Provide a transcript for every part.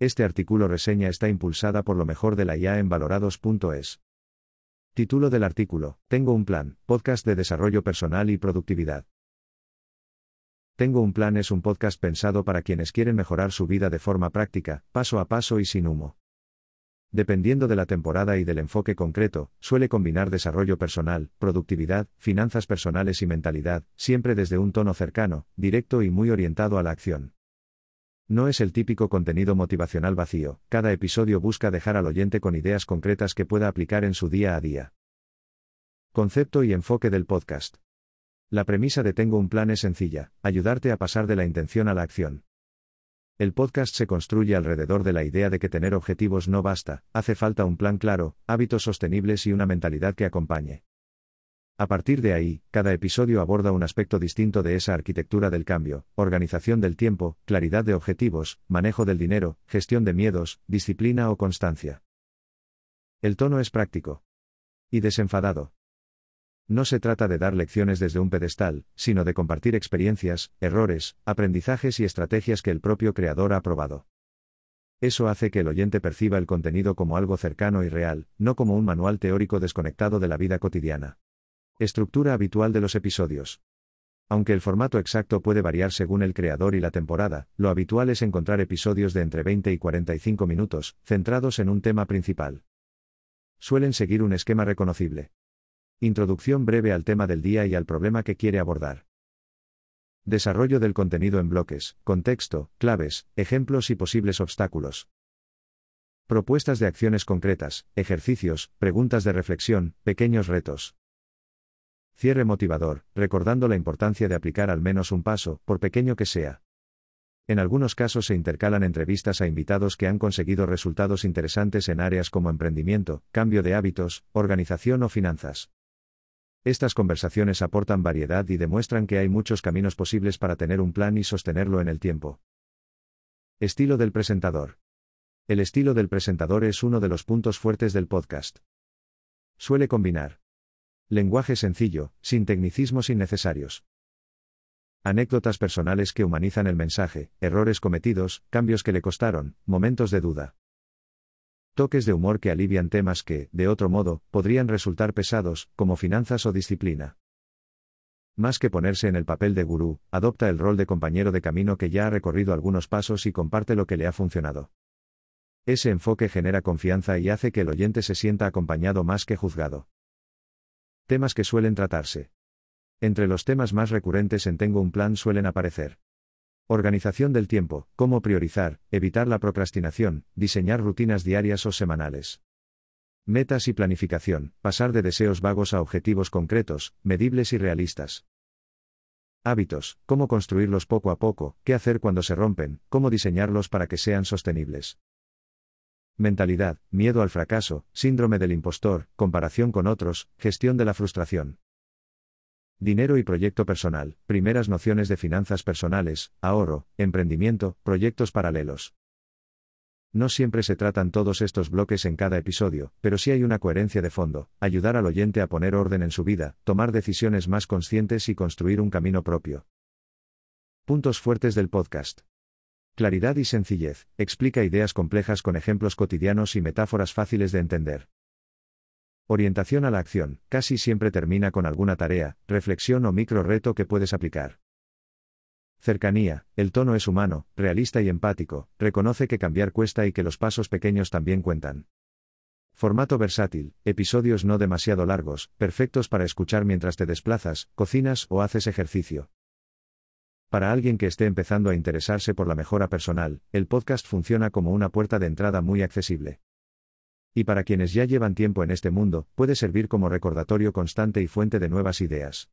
Este artículo reseña está impulsada por lo mejor de la IA en valorados.es. Título del artículo: Tengo un plan, podcast de desarrollo personal y productividad. Tengo un plan es un podcast pensado para quienes quieren mejorar su vida de forma práctica, paso a paso y sin humo. Dependiendo de la temporada y del enfoque concreto, suele combinar desarrollo personal, productividad, finanzas personales y mentalidad, siempre desde un tono cercano, directo y muy orientado a la acción. No es el típico contenido motivacional vacío, cada episodio busca dejar al oyente con ideas concretas que pueda aplicar en su día a día. Concepto y enfoque del podcast. La premisa de Tengo un plan es sencilla: ayudarte a pasar de la intención a la acción. El podcast se construye alrededor de la idea de que tener objetivos no basta, hace falta un plan claro, hábitos sostenibles y una mentalidad que acompañe. A partir de ahí, cada episodio aborda un aspecto distinto de esa arquitectura del cambio: organización del tiempo, claridad de objetivos, manejo del dinero, gestión de miedos, disciplina o constancia. El tono es práctico y desenfadado. No se trata de dar lecciones desde un pedestal, sino de compartir experiencias, errores, aprendizajes y estrategias que el propio creador ha probado. Eso hace que el oyente perciba el contenido como algo cercano y real, no como un manual teórico desconectado de la vida cotidiana. Estructura habitual de los episodios. Aunque el formato exacto puede variar según el creador y la temporada, lo habitual es encontrar episodios de entre 20 y 45 minutos, centrados en un tema principal. Suelen seguir un esquema reconocible. Introducción breve al tema del día y al problema que quiere abordar. Desarrollo del contenido en bloques, contexto, claves, ejemplos y posibles obstáculos. Propuestas de acciones concretas, ejercicios, preguntas de reflexión, pequeños retos. Cierre motivador, recordando la importancia de aplicar al menos un paso, por pequeño que sea. En algunos casos se intercalan entrevistas a invitados que han conseguido resultados interesantes en áreas como emprendimiento, cambio de hábitos, organización o finanzas. Estas conversaciones aportan variedad y demuestran que hay muchos caminos posibles para tener un plan y sostenerlo en el tiempo. Estilo del presentador. El estilo del presentador es uno de los puntos fuertes del podcast. Suele combinar lenguaje sencillo, sin tecnicismos innecesarios. Anécdotas personales que humanizan el mensaje, errores cometidos, cambios que le costaron, momentos de duda. Toques de humor que alivian temas que, de otro modo, podrían resultar pesados, como finanzas o disciplina. Más que ponerse en el papel de gurú, adopta el rol de compañero de camino que ya ha recorrido algunos pasos y comparte lo que le ha funcionado. Ese enfoque genera confianza y hace que el oyente se sienta acompañado más que juzgado. Temas que suelen tratarse. Entre los temas más recurrentes en Tengo un plan suelen aparecer: organización del tiempo, cómo priorizar, evitar la procrastinación, diseñar rutinas diarias o semanales. Metas y planificación, pasar de deseos vagos a objetivos concretos, medibles y realistas. Hábitos, cómo construirlos poco a poco, qué hacer cuando se rompen, cómo diseñarlos para que sean sostenibles. Mentalidad, miedo al fracaso, síndrome del impostor, comparación con otros, gestión de la frustración. Dinero y proyecto personal, primeras nociones de finanzas personales, ahorro, emprendimiento, proyectos paralelos. No siempre se tratan todos estos bloques en cada episodio, pero sí hay una coherencia de fondo: ayudar al oyente a poner orden en su vida, tomar decisiones más conscientes y construir un camino propio. Puntos fuertes del podcast. Claridad y sencillez, explica ideas complejas con ejemplos cotidianos y metáforas fáciles de entender. Orientación a la acción, casi siempre termina con alguna tarea, reflexión o micro reto que puedes aplicar. Cercanía, el tono es humano, realista y empático, reconoce que cambiar cuesta y que los pasos pequeños también cuentan. Formato versátil, episodios no demasiado largos, perfectos para escuchar mientras te desplazas, cocinas o haces ejercicio. Para alguien que esté empezando a interesarse por la mejora personal, el podcast funciona como una puerta de entrada muy accesible. Y para quienes ya llevan tiempo en este mundo, puede servir como recordatorio constante y fuente de nuevas ideas.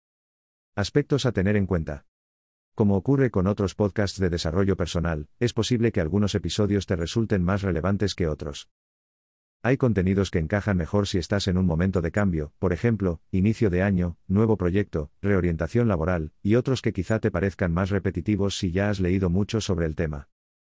Aspectos a tener en cuenta. Como ocurre con otros podcasts de desarrollo personal, es posible que algunos episodios te resulten más relevantes que otros. Hay contenidos que encajan mejor si estás en un momento de cambio, por ejemplo, inicio de año, nuevo proyecto, reorientación laboral, y otros que quizá te parezcan más repetitivos si ya has leído mucho sobre el tema.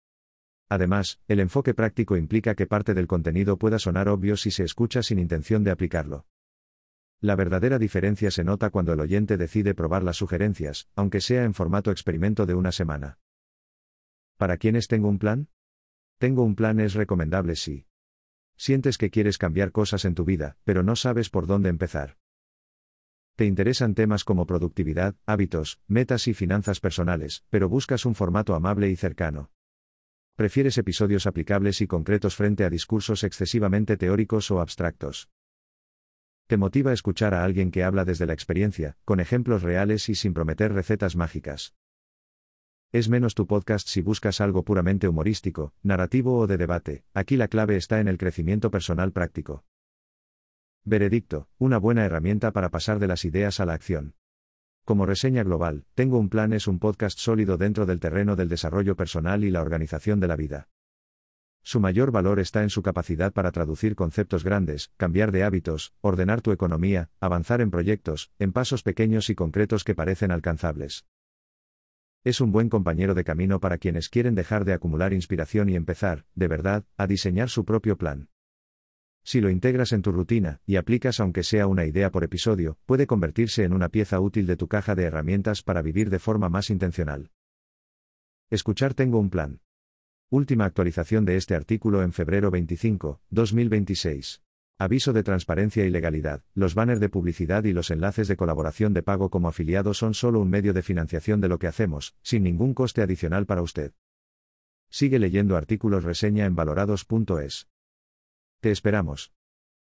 Además, el enfoque práctico implica que parte del contenido pueda sonar obvio si se escucha sin intención de aplicarlo. La verdadera diferencia se nota cuando el oyente decide probar las sugerencias, aunque sea en formato experimento de una semana. ¿Para quiénes tengo un plan? Tengo un plan es recomendable si sientes que quieres cambiar cosas en tu vida, pero no sabes por dónde empezar. Te interesan temas como productividad, hábitos, metas y finanzas personales, pero buscas un formato amable y cercano. Prefieres episodios aplicables y concretos frente a discursos excesivamente teóricos o abstractos. Te motiva escuchar a alguien que habla desde la experiencia, con ejemplos reales y sin prometer recetas mágicas. Es menos tu podcast si buscas algo puramente humorístico, narrativo o de debate. Aquí la clave está en el crecimiento personal práctico. Veredicto, una buena herramienta para pasar de las ideas a la acción. Como reseña global, Tengo un plan es un podcast sólido dentro del terreno del desarrollo personal y la organización de la vida. Su mayor valor está en su capacidad para traducir conceptos grandes, cambiar de hábitos, ordenar tu economía, avanzar en proyectos, en pasos pequeños y concretos que parecen alcanzables. Es un buen compañero de camino para quienes quieren dejar de acumular inspiración y empezar, de verdad, a diseñar su propio plan. Si lo integras en tu rutina, y aplicas aunque sea una idea por episodio, puede convertirse en una pieza útil de tu caja de herramientas para vivir de forma más intencional. Escuchar Tengo un plan. Última actualización de este artículo en febrero 25, 2026. Aviso de transparencia y legalidad. Los banners de publicidad y los enlaces de colaboración de pago como afiliado son solo un medio de financiación de lo que hacemos, sin ningún coste adicional para usted. Sigue leyendo artículos reseña en valorados.es. Te esperamos.